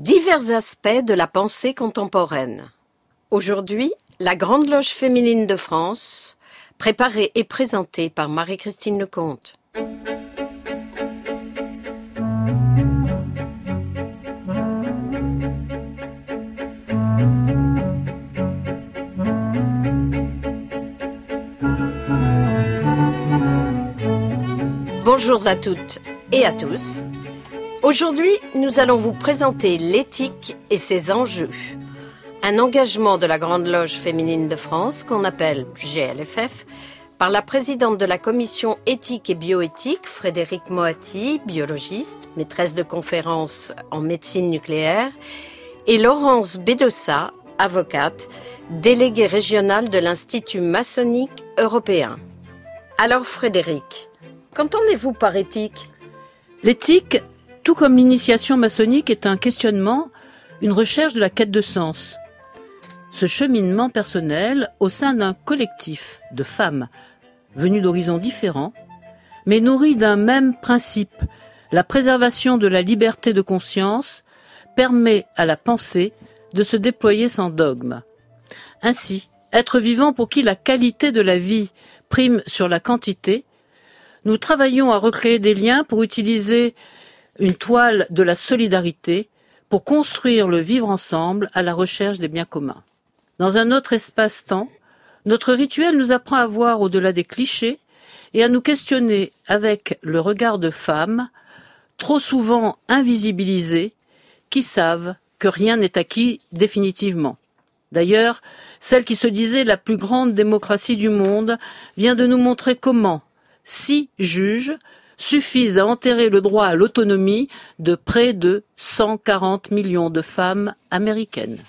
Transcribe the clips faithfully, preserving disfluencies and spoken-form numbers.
Divers aspects de la pensée contemporaine. Aujourd'hui, la Grande Loge féminine de France, préparée et présentée par Marie-Christine Lecomte. Bonjour à toutes et à tous. Aujourd'hui, nous allons vous présenter l'éthique et ses enjeux. Un engagement de la Grande Loge féminine de France, qu'on appelle G L F F, par la présidente de la commission éthique et bioéthique, Frédérique Moati, biologiste, maîtresse de conférences en médecine nucléaire, et Laurence Bedossa, avocate, déléguée régionale de l'Institut maçonnique européen. Alors Frédérique, qu'entendez-vous par éthique ? L'éthique, tout comme l'initiation maçonnique, est un questionnement, une recherche de la quête de sens. Ce cheminement personnel au sein d'un collectif de femmes venues d'horizons différents, mais nourries d'un même principe, la préservation de la liberté de conscience, permet à la pensée de se déployer sans dogme. Ainsi, être vivant pour qui la qualité de la vie prime sur la quantité, nous travaillons à recréer des liens pour utiliser une toile de la solidarité pour construire le vivre ensemble à la recherche des biens communs. Dans un autre espace-temps, notre rituel nous apprend à voir au-delà des clichés et à nous questionner avec le regard de femmes, trop souvent invisibilisées, qui savent que rien n'est acquis définitivement. D'ailleurs, celle qui se disait la plus grande démocratie du monde vient de nous montrer comment six juges suffisent à enterrer le droit à l'autonomie de près de cent quarante millions de femmes américaines.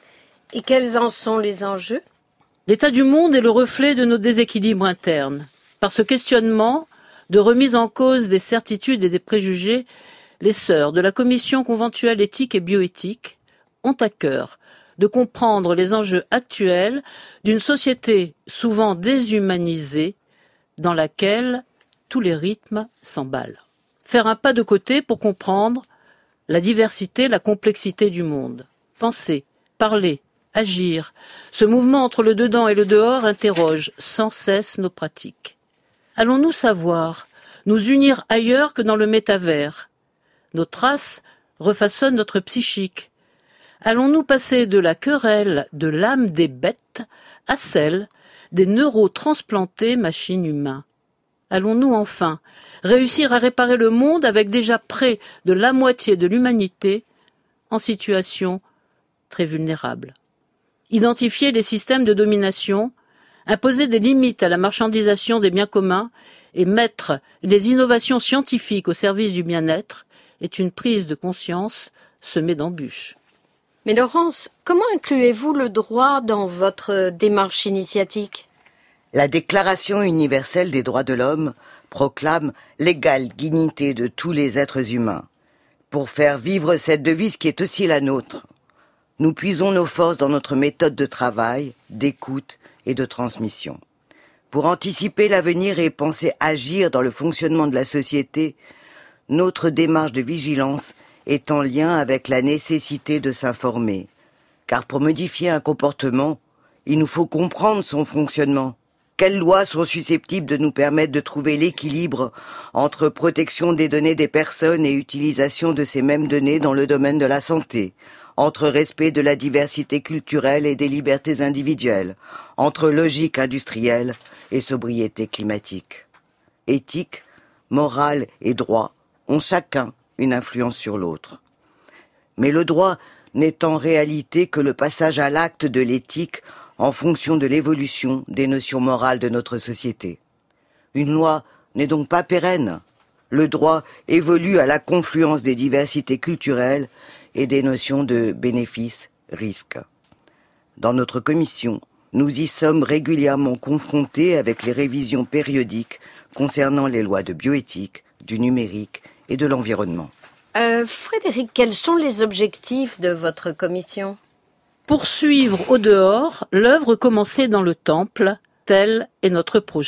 Et quels en sont les enjeux ? L'état du monde est le reflet de nos déséquilibres internes. Par ce questionnement de remise en cause des certitudes et des préjugés, les sœurs de la Commission conventuelle éthique et bioéthique ont à cœur de comprendre les enjeux actuels d'une société souvent déshumanisée dans laquelle tous les rythmes s'emballent. Faire un pas de côté pour comprendre la diversité, la complexité du monde. Penser, parler, agir, ce mouvement entre le dedans et le dehors interroge sans cesse nos pratiques. Allons-nous savoir nous unir ailleurs que dans le métavers ? Nos traces refaçonnent notre psychique. Allons-nous passer de la querelle de l'âme des bêtes à celle des neurotransplantés machines humains? Allons-nous enfin réussir à réparer le monde avec déjà près de la moitié de l'humanité en situation très vulnérable? Identifier les systèmes de domination, imposer des limites à la marchandisation des biens communs et mettre les innovations scientifiques au service du bien-être est une prise de conscience semée d'embûches. Mais Laurence, comment incluez-vous le droit dans votre démarche initiatique ? La Déclaration universelle des droits de l'homme proclame l'égale dignité de tous les êtres humains. Pour faire vivre cette devise qui est aussi la nôtre, nous puisons nos forces dans notre méthode de travail, d'écoute et de transmission. Pour anticiper l'avenir et penser agir dans le fonctionnement de la société, notre démarche de vigilance est en lien avec la nécessité de s'informer. Car pour modifier un comportement, il nous faut comprendre son fonctionnement. Quelles lois sont susceptibles de nous permettre de trouver l'équilibre entre protection des données des personnes et utilisation de ces mêmes données dans le domaine de la santé, entre respect de la diversité culturelle et des libertés individuelles, entre logique industrielle et sobriété climatique. Éthique, morale et droit ont chacun une influence sur l'autre. Mais le droit n'est en réalité que le passage à l'acte de l'éthique en fonction de l'évolution des notions morales de notre société. Une loi n'est donc pas pérenne. Le droit évolue à la confluence des diversités culturelles et des notions de bénéfice-risque. Dans notre commission, nous y sommes régulièrement confrontés avec les révisions périodiques concernant les lois de bioéthique, du numérique et de l'environnement. Euh, Frédérique, quels sont les objectifs de votre commission ? Poursuivre au dehors l'œuvre commencée dans le temple, tel est notre projet.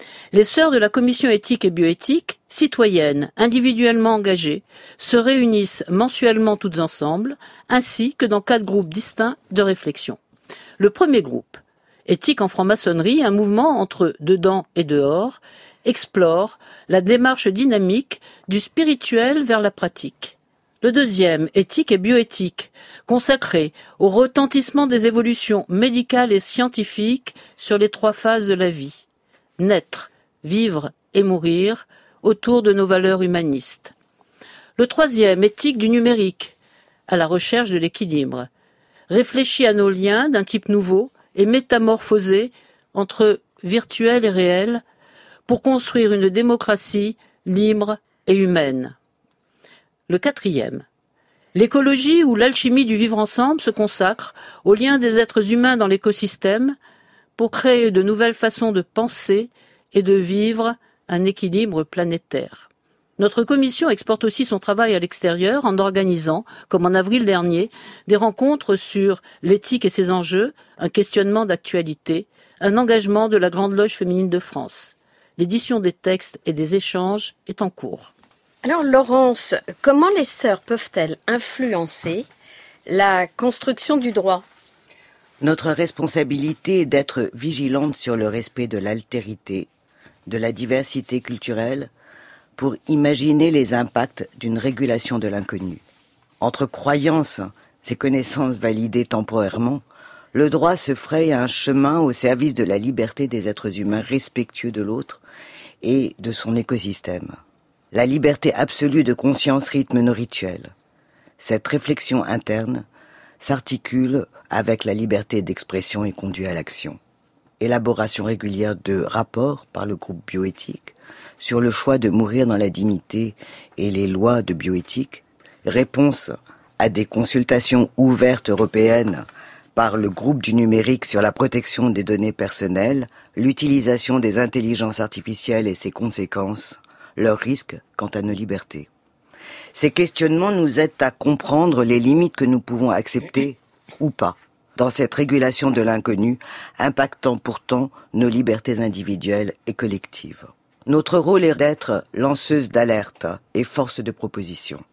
Les sœurs de la commission éthique et bioéthique, citoyennes, individuellement engagées, se réunissent mensuellement toutes ensemble, ainsi que dans quatre groupes distincts de réflexion. Le premier groupe, Éthique en franc-maçonnerie, un mouvement entre dedans et dehors, explore la démarche dynamique du spirituel vers la pratique. Le deuxième, Éthique et bioéthique, consacré au retentissement des évolutions médicales et scientifiques sur les trois phases de la vie. Naître, vivre et mourir autour de nos valeurs humanistes. Le troisième, Éthique du numérique, à la recherche de l'équilibre. Réfléchit à nos liens d'un type nouveau et métamorphosé entre virtuel et réel pour construire une démocratie libre et humaine. Le quatrième, l'écologie ou l'alchimie du vivre ensemble se consacre au lien des êtres humains dans l'écosystème pour créer de nouvelles façons de penser et de vivre un équilibre planétaire. Notre commission exporte aussi son travail à l'extérieur en organisant, comme en avril dernier, des rencontres sur l'éthique et ses enjeux, un questionnement d'actualité, un engagement de la Grande Loge féminine de France. L'édition des textes et des échanges est en cours. Alors Laurence, comment les sœurs peuvent-elles influencer la construction du droit ? Notre responsabilité est d'être vigilante sur le respect de l'altérité, de la diversité culturelle, pour imaginer les impacts d'une régulation de l'inconnu. Entre croyances et connaissances validées temporairement, le droit se fraye un chemin au service de la liberté des êtres humains respectueux de l'autre et de son écosystème. La liberté absolue de conscience rythme nos rituels. Cette réflexion interne s'articule avec la liberté d'expression et conduit à l'action. Élaboration régulière de rapports par le groupe bioéthique sur le choix de mourir dans la dignité et les lois de bioéthique, réponse à des consultations ouvertes européennes par le groupe du numérique sur la protection des données personnelles, l'utilisation des intelligences artificielles et ses conséquences, leurs risques quant à nos libertés. Ces questionnements nous aident à comprendre les limites que nous pouvons accepter ou pas dans cette régulation de l'inconnu, impactant pourtant nos libertés individuelles et collectives. Notre rôle est d'être lanceuse d'alerte et force de proposition.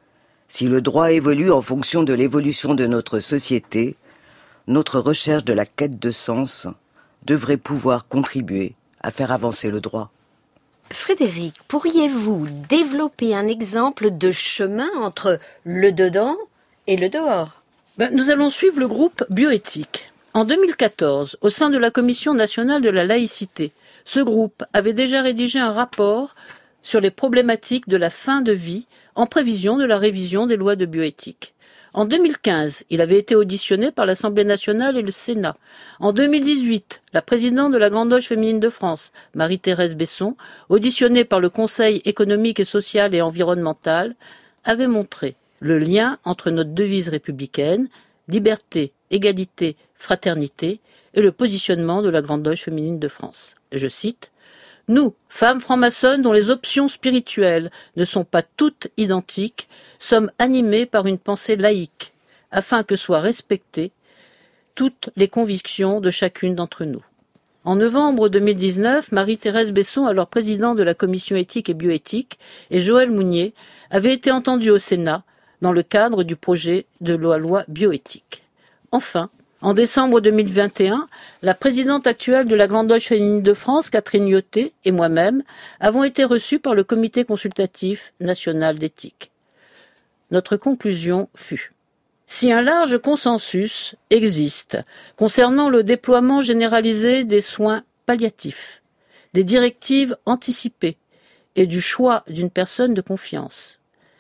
Si le droit évolue en fonction de l'évolution de notre société, notre recherche de la quête de sens devrait pouvoir contribuer à faire avancer le droit. Frédéric, pourriez-vous développer un exemple de chemin entre le dedans et le dehors ? Ben, nous allons suivre le groupe bioéthique. En deux mille quatorze, au sein de la Commission nationale de la laïcité, ce groupe avait déjà rédigé un rapport sur les problématiques de la fin de vie en prévision de la révision des lois de bioéthique. En deux mille quinze, il avait été auditionné par l'Assemblée nationale et le Sénat. En deux mille dix-huit, la présidente de la Grande Loge féminine de France, Marie-Thérèse Besson, auditionnée par le Conseil économique et social et environnemental, avait montré le lien entre notre devise républicaine, liberté, égalité, fraternité, et le positionnement de la Grande Loge féminine de France. Je cite, « Nous, femmes franc-maçonnes dont les options spirituelles ne sont pas toutes identiques, sommes animées par une pensée laïque, afin que soient respectées toutes les convictions de chacune d'entre nous. » En novembre deux mille dix-neuf, Marie-Thérèse Besson, alors présidente de la commission éthique et bioéthique, et Joël Mounier avaient été entendus au Sénat dans le cadre du projet de loi, loi bioéthique. Enfin, en décembre deux mille vingt et un, la présidente actuelle de la Grande Loge féminine de France, Catherine Lyoté, et moi-même avons été reçus par le Comité consultatif national d'éthique. Notre conclusion fut: si un large consensus existe concernant le déploiement généralisé des soins palliatifs, des directives anticipées et du choix d'une personne de confiance,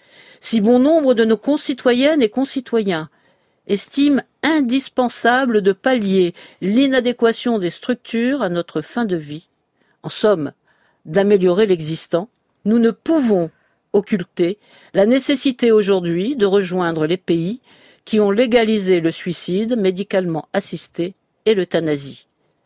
si bon nombre de nos concitoyennes et concitoyens estiment indispensable de pallier l'inadéquation des structures à notre fin de vie, en somme, d'améliorer l'existant, nous ne pouvons occulter la nécessité aujourd'hui de rejoindre les pays qui ont légalisé le suicide médicalement assisté et l'euthanasie.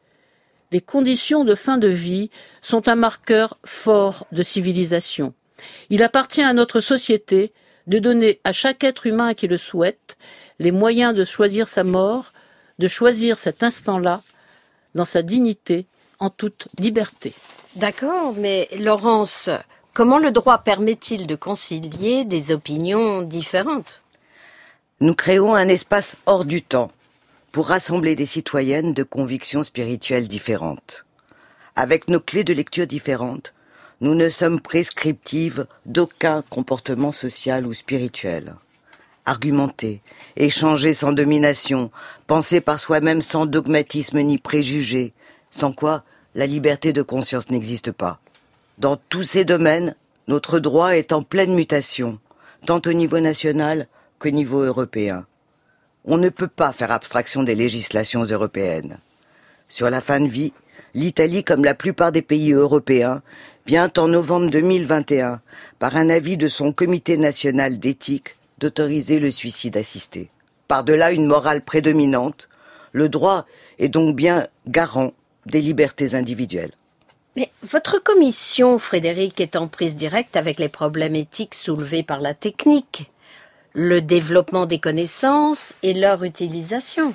Les conditions de fin de vie sont un marqueur fort de civilisation. Il appartient à notre société de donner à chaque être humain qui le souhaite les moyens de choisir sa mort, de choisir cet instant-là, dans sa dignité, en toute liberté. D'accord, mais Laurence, comment le droit permet-il de concilier des opinions différentes ? Nous créons un espace hors du temps pour rassembler des citoyennes de convictions spirituelles différentes. Avec nos clés de lecture différentes, nous ne sommes prescriptives d'aucun comportement social ou spirituel. Argumenter, échanger sans domination, penser par soi-même sans dogmatisme ni préjugés, sans quoi la liberté de conscience n'existe pas. Dans tous ces domaines, notre droit est en pleine mutation, tant au niveau national qu'au niveau européen. On ne peut pas faire abstraction des législations européennes. Sur la fin de vie, l'Italie, comme la plupart des pays européens, vient en novembre deux mille vingt et un, par un avis de son comité national d'éthique, d'autoriser le suicide assisté. Par-delà une morale prédominante, le droit est donc bien garant des libertés individuelles. Mais votre commission, Frédéric, est en prise directe avec les problèmes éthiques soulevés par la technique, le développement des connaissances et leur utilisation.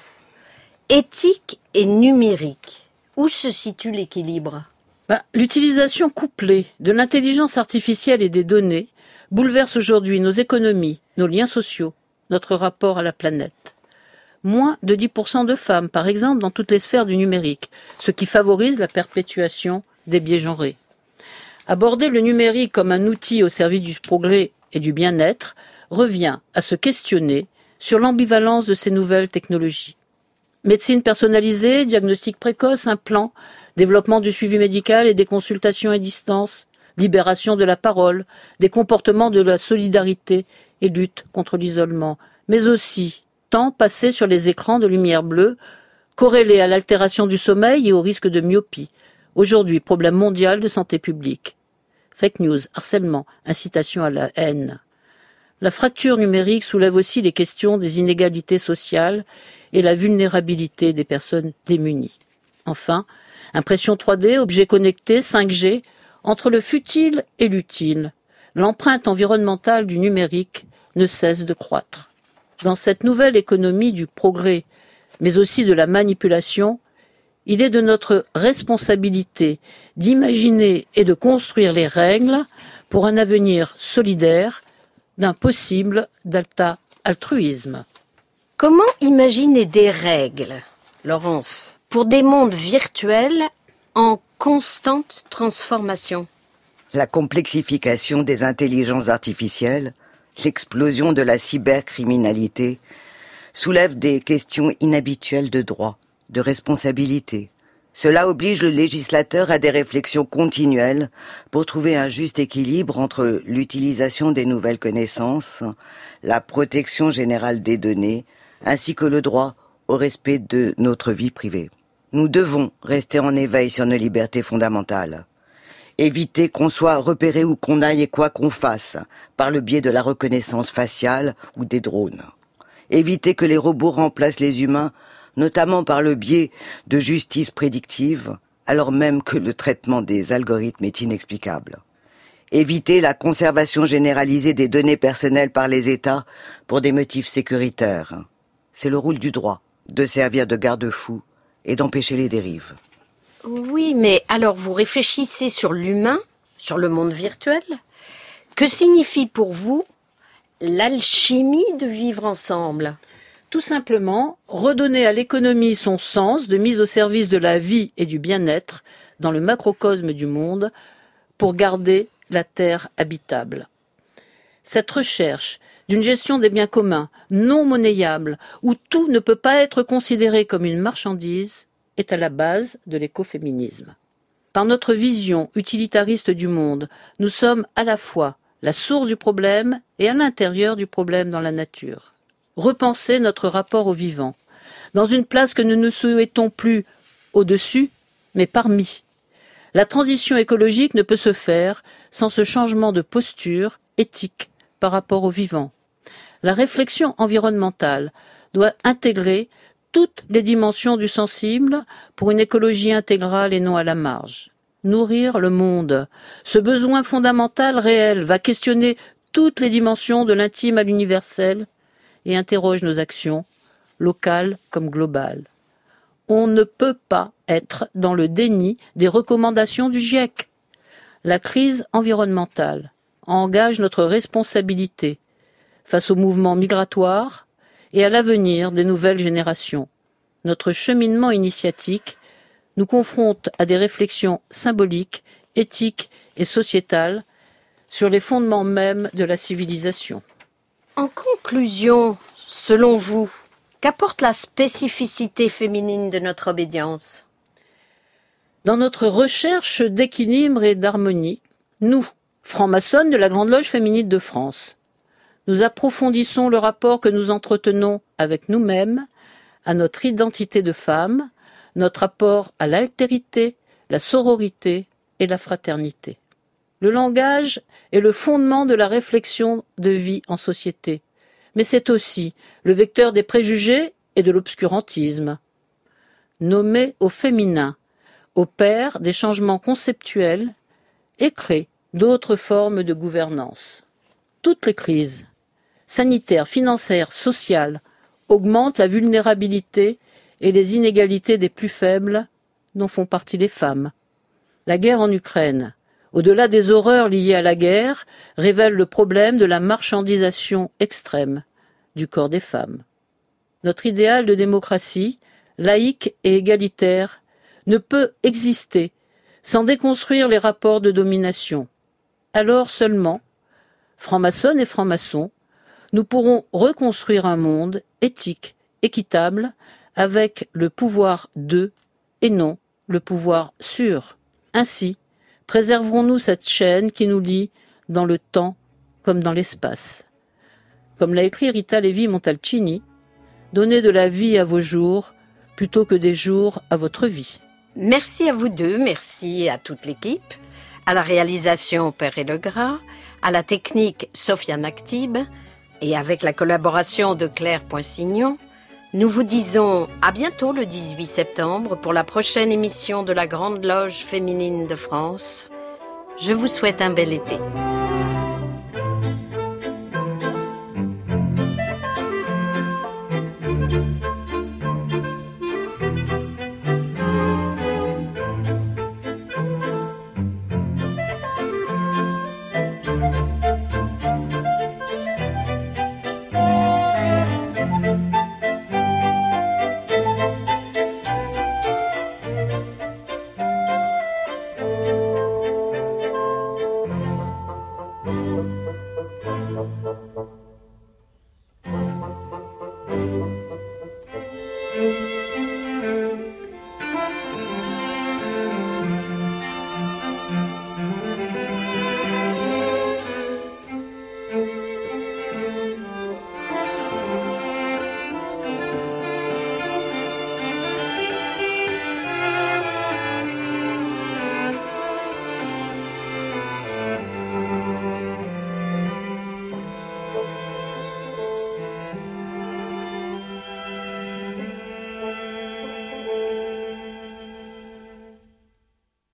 Éthique et numérique, où se situe l'équilibre ? Ben, l'utilisation couplée de l'intelligence artificielle et des données bouleverse aujourd'hui nos économies, nos liens sociaux, notre rapport à la planète. Moins de dix pour cent de femmes, par exemple, dans toutes les sphères du numérique, ce qui favorise la perpétuation des biais genrés. Aborder le numérique comme un outil au service du progrès et du bien-être revient à se questionner sur l'ambivalence de ces nouvelles technologies. Médecine personnalisée, diagnostic précoce, implants, développement du suivi médical et des consultations à distance, libération de la parole, des comportements de la solidarité et lutte contre l'isolement, mais aussi temps passé sur les écrans de lumière bleue, corrélés à l'altération du sommeil et au risque de myopie. Aujourd'hui, problème mondial de santé publique. Fake news, harcèlement, incitation à la haine. La fracture numérique soulève aussi les questions des inégalités sociales et la vulnérabilité des personnes démunies. Enfin, impression trois D, objets connectés, cinq G, entre le futile et l'utile, l'empreinte environnementale du numérique ne cesse de croître. Dans cette nouvelle économie du progrès, mais aussi de la manipulation, il est de notre responsabilité d'imaginer et de construire les règles pour un avenir solidaire d'un possible d'alta-altruisme. Comment imaginer des règles, Laurence, pour des mondes virtuels en constante transformation ? La complexification des intelligences artificielles, l'explosion de la cybercriminalité soulève des questions inhabituelles de droit, de responsabilité. Cela oblige le législateur à des réflexions continuelles pour trouver un juste équilibre entre l'utilisation des nouvelles connaissances, la protection générale des données, ainsi que le droit au respect de notre vie privée. Nous devons rester en éveil sur nos libertés fondamentales. Éviter qu'on soit repéré où qu'on aille et quoi qu'on fasse, par le biais de la reconnaissance faciale ou des drones. Éviter que les robots remplacent les humains, notamment par le biais de justice prédictive, alors même que le traitement des algorithmes est inexplicable. Éviter la conservation généralisée des données personnelles par les États pour des motifs sécuritaires. C'est le rôle du droit de servir de garde-fou et d'empêcher les dérives. Oui, mais alors vous réfléchissez sur l'humain, sur le monde virtuel. Que signifie pour vous l'alchimie de vivre ensemble ? Tout simplement, redonner à l'économie son sens de mise au service de la vie et du bien-être dans le macrocosme du monde pour garder la terre habitable. Cette recherche d'une gestion des biens communs non monnayables où tout ne peut pas être considéré comme une marchandise est à la base de l'écoféminisme. Par notre vision utilitariste du monde, nous sommes à la fois la source du problème et à l'intérieur du problème dans la nature. Repenser notre rapport au vivant, dans une place que nous ne souhaitons plus au-dessus, mais parmi. La transition écologique ne peut se faire sans ce changement de posture éthique par rapport au vivant. La réflexion environnementale doit intégrer toutes les dimensions du sensible pour une écologie intégrale et non à la marge. Nourrir le monde, ce besoin fondamental réel va questionner toutes les dimensions de l'intime à l'universel et interroge nos actions, locales comme globales. On ne peut pas être dans le déni des recommandations du GIEC. La crise environnementale engage notre responsabilité face au mouvement migratoire et à l'avenir des nouvelles générations. Notre cheminement initiatique nous confronte à des réflexions symboliques, éthiques et sociétales sur les fondements mêmes de la civilisation. En conclusion, selon vous, qu'apporte la spécificité féminine de notre obédience ? Dans notre recherche d'équilibre et d'harmonie, nous, francs-maçonnes de la Grande Loge féminine de France, nous approfondissons le rapport que nous entretenons avec nous-mêmes, à notre identité de femme, notre rapport à l'altérité, la sororité et la fraternité. Le langage est le fondement de la réflexion de vie en société, mais c'est aussi le vecteur des préjugés et de l'obscurantisme. Nommer au féminin opère des changements conceptuels et crée d'autres formes de gouvernance. Toutes les crises, sanitaires, financières, sociales, augmentent la vulnérabilité et les inégalités des plus faibles, dont font partie les femmes. La guerre en Ukraine, au-delà des horreurs liées à la guerre, révèle le problème de la marchandisation extrême du corps des femmes. Notre idéal de démocratie, laïque et égalitaire, ne peut exister sans déconstruire les rapports de domination. Alors seulement, francs-maçonnes et francs-maçons, nous pourrons reconstruire un monde éthique, équitable, avec le pouvoir de et non le pouvoir sur. Ainsi, préserverons-nous cette chaîne qui nous lie dans le temps comme dans l'espace. Comme l'a écrit Rita Levi-Montalcini, donnez de la vie à vos jours plutôt que des jours à votre vie. Merci à vous deux, merci à toute l'équipe, à la réalisation Père Legras, à la technique Sofiane Aktib et avec la collaboration de Claire Poinsignon. Nous vous disons à bientôt le dix-huit septembre pour la prochaine émission de la Grande Loge féminine de France. Je vous souhaite un bel été.